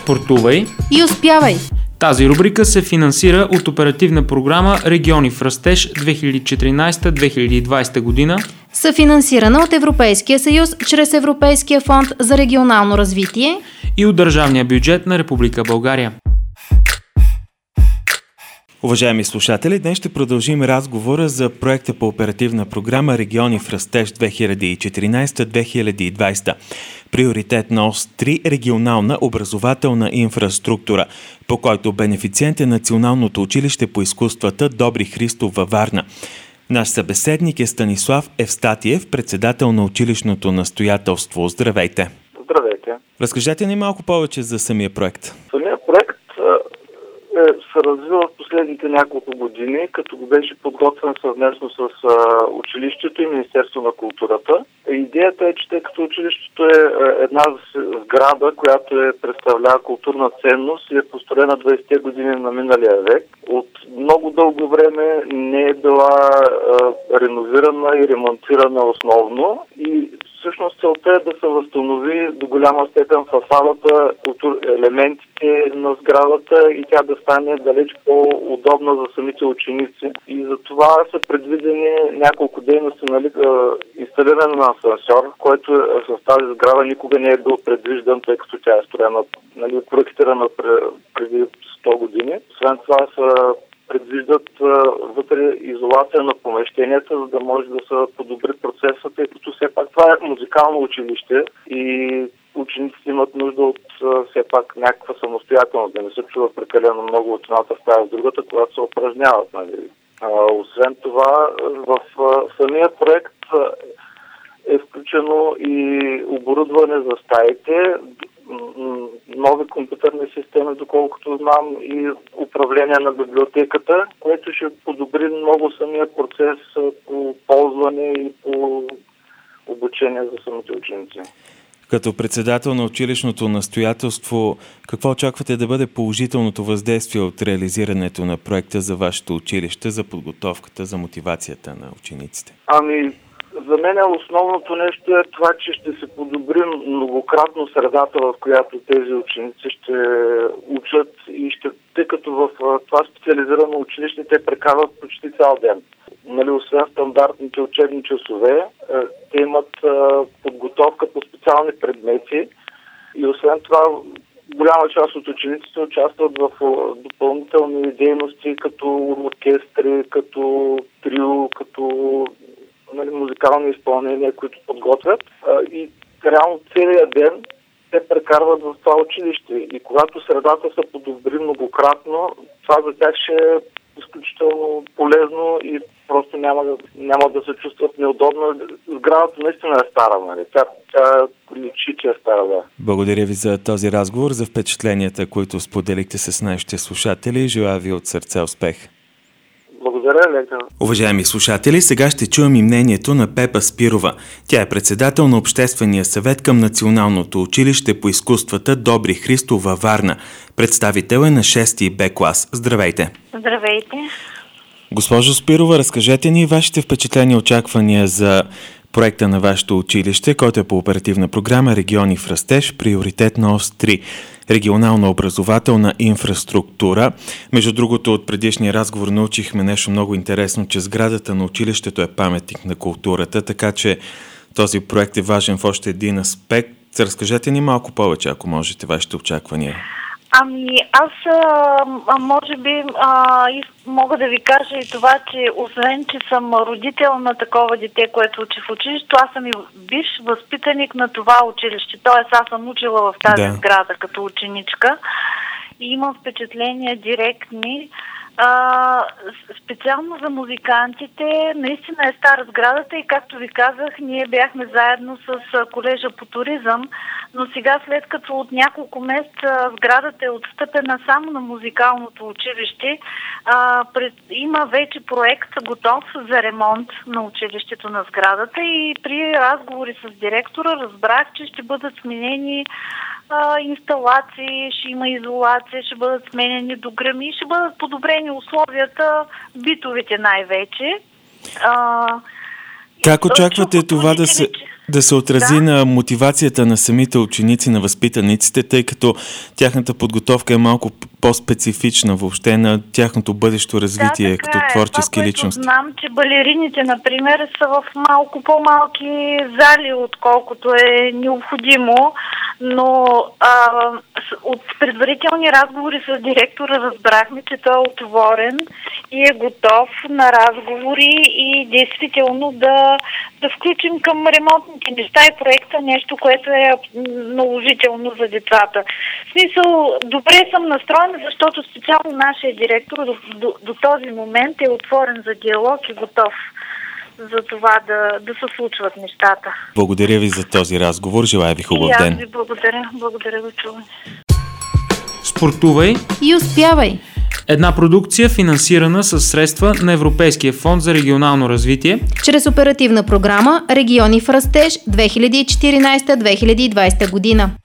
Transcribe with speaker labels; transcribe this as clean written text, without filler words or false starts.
Speaker 1: Спортувай
Speaker 2: и успявай!
Speaker 1: Тази рубрика се финансира от оперативна програма Региони в растеж 2014-2020 година,
Speaker 2: съфинансирана от Европейския съюз чрез Европейския фонд за регионално развитие
Speaker 1: и от държавния бюджет на Република България.
Speaker 3: Уважаеми слушатели, днес ще продължим разговора за проекта по оперативна програма Региони в растеж 2014-2020. Приоритетна ос 3 – регионална образователна инфраструктура, по който бенефициент е Националното училище по изкуствата Добри Христов във Варна. Наш събеседник е Станислав Евстатиев, председател на училищното настоятелство. Здравейте!
Speaker 4: Здравейте!
Speaker 3: Разкажете ни малко повече за самия проект.
Speaker 4: Самия проект се развива в последните няколко години, като го беше подготвен съвместно с училището и Министерство на културата. Идеята е, че тъй като училището е една сграда, която представлява културна ценност и е построена 20-те години на миналия век, от много дълго време не е била реновирана и ремонтирана основно и всъщност целта е да се възстанови до голяма степен фасадата, елементите на сградата и тя да стане далеч по-удобна за самите ученици. И за това са предвидени няколко дейности, инсталиране на асансьор, който с тази сграда никога не е бил предвиждан, тъй като тя е строена, проектирана преди 100 години. Освен това предвиждат вътре изолация на помещенията, за да може да се подобри процеса, тъй като все пак това е музикално училище и учениците имат нужда от все пак някаква самостоятелност, да не се чува прекалено много от едната стая в другата, когато се упражняват. Освен това, в самия проект е включено и оборудване за стаите, нови компютърни системи, доколкото знам, и управление на библиотеката, което ще подобри много самия процес по ползване и по обучение за самите ученици.
Speaker 3: Като председател на училищното настоятелство, какво очаквате да бъде положителното въздействие от реализирането на проекта за вашето училище, за подготовката, за мотивацията на учениците?
Speaker 4: За мен основното нещо е това, че ще се подобри многократно средата, в която тези ученици ще учат и тъй като в това специализирано училище те прекарват почти цял ден. Освен стандартните учебни часове, те имат подготовка по специални предмети и освен това голяма част от учениците участват в допълнителни дейности, като оркестри, като трио, като музикални изпълнения, които подготвят. И реално целият ден те прекарват в това училище. И когато средата се подобри многократно, това за тях ще е изключително полезно и просто няма да се чувстват неудобно. Сградата наистина е стара, Тя личи, че е стара, да.
Speaker 3: Благодаря ви за този разговор, за впечатленията, които споделихте с нашите слушатели. Желая ви от сърце успех.
Speaker 4: Благодаря, Лека.
Speaker 3: Уважаеми слушатели, сега ще чуем и мнението на Пепа Спирова. Тя е председател на Обществения съвет към Националното училище по изкуствата Добри Христов във Варна. Представител е на 6-ти Б клас. Здравейте!
Speaker 5: Здравейте!
Speaker 3: Госпожо Спирова, разкажете ни вашите впечатления и очаквания за проекта на вашето училище, който е по оперативна програма Региони в растеж, приоритетна ос 3. Регионална образователна инфраструктура. Между другото, от предишния разговор научихме нещо много интересно, че сградата на училището е паметник на културата, така че този проект е важен в още един аспект. Разкажете ни малко повече, ако можете, вашите очаквания.
Speaker 5: Аз може би мога да ви кажа и това, че освен, че съм родител на такова дете, което учи в училището, аз съм и бивш възпитаник на това училище. Тоест аз съм учила в тази сграда като ученичка и имам впечатления директни. Специално за музикантите, наистина е стара сградата и както ви казах, ние бяхме заедно с колежа по туризъм, но сега след като от няколко месеца сградата е отстъпена само на музикалното училище, има вече проект готов за ремонт на училището на сградата и при разговори с директора разбрах, че ще бъдат сменени инсталации, ще има изолация, ще бъдат сменени дограми, ще бъдат подобрени условията, битовите най-вече.
Speaker 3: Как очаквате това да се... да се отрази на мотивацията на самите ученици, на възпитаниците, тъй като тяхната подготовка е малко по-специфична въобще на тяхното бъдещо развитие като творчески личности.
Speaker 5: Знам, че балерините, например, са в малко по-малки зали, отколкото е необходимо, но от предварителни разговори с директора разбрахме, че той е отворен и е готов на разговори и действително да включим към ремонтните неща и проекта нещо, което е наложително за децата. В смисъл, добре съм настроена, защото специално нашия директор до този момент е отворен за диалог и готов за това да се случват нещата.
Speaker 3: Благодаря ви за този разговор. Желая ви хубав ден.
Speaker 5: И аз ви благодаря. Благодаря за чуване.
Speaker 1: Спортувай
Speaker 2: и успявай.
Speaker 1: Една продукция, финансирана със средства на Европейския фонд за регионално развитие
Speaker 2: чрез оперативна програма Региони в растеж 2014-2020 година.